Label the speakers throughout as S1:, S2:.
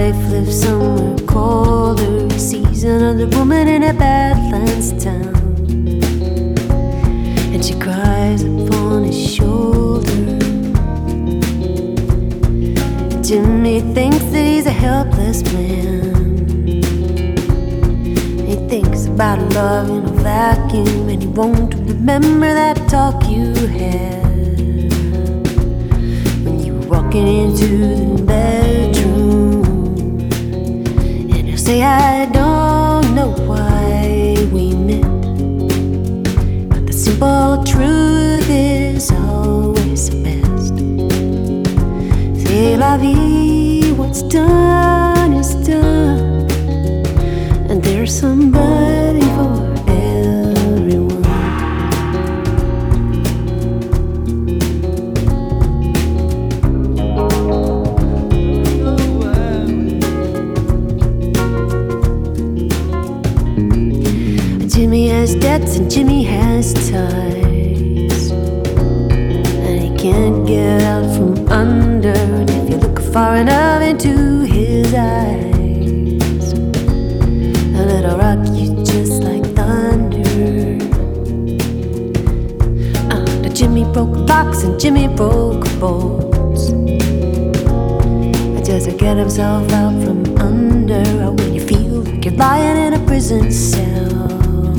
S1: wife lives somewhere colder. He sees another woman in a Badlands town, and she cries upon his shoulder. Jimmy thinks that he's a helpless man. He thinks about love in a vacuum, and he won't remember that talk you had when you were walking into the bedroom. And he'll say, I don't know why we met, but the simple truth is always the best. C'est la vie, what's done is done, and there's somebody for everyone. Jimmy has debts and Jimmy has ties, and he can't get out from under. And if you look far enough into his eyes, a little rock you just like thunder. Jimmy broke locks and Jimmy broke bolts, just to get himself out from under. When you feel like you're lying in a prison cell,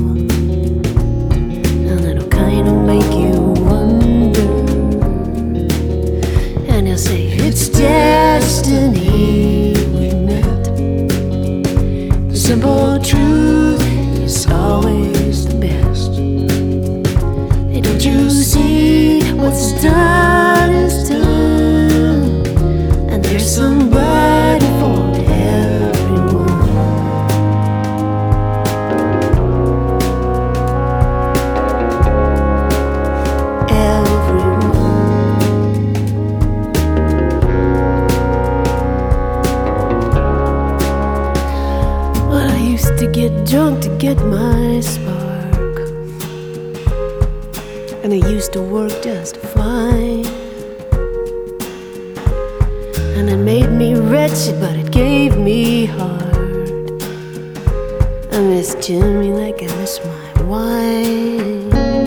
S1: and it'll kind of make you wonder. And he'll say, it's destiny we met. The simple truth is always the best. And don't you see what's done is done, and there's somebody for everyone. Well, I used to get drunk to get my spark, and it used to work just fine. And it made me wretched, but it gave me heart. I miss Jimmy like I miss my wine.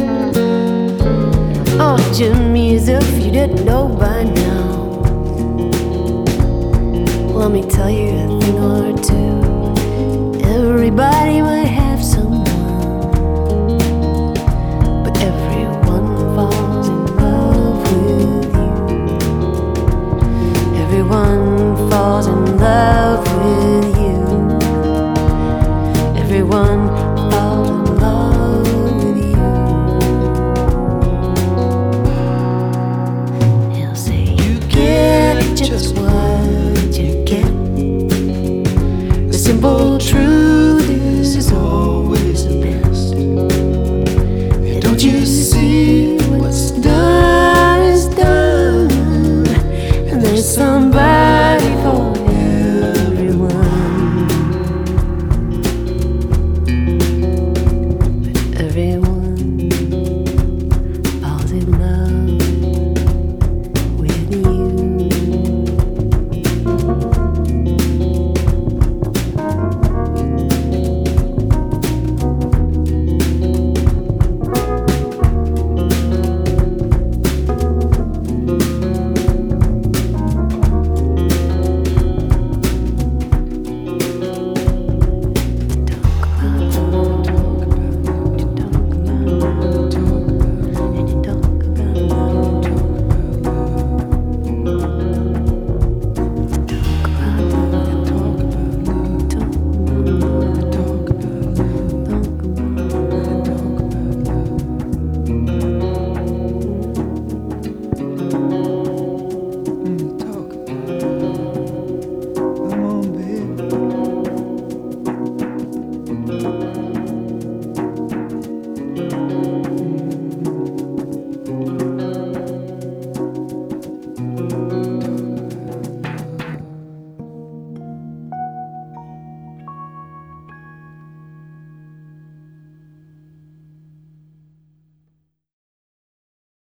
S1: Oh, Jimmy, as if you didn't know by now, let me tell you a thing or two. Everybody might have someone, but everyone falls in love with you. Everyone falls in love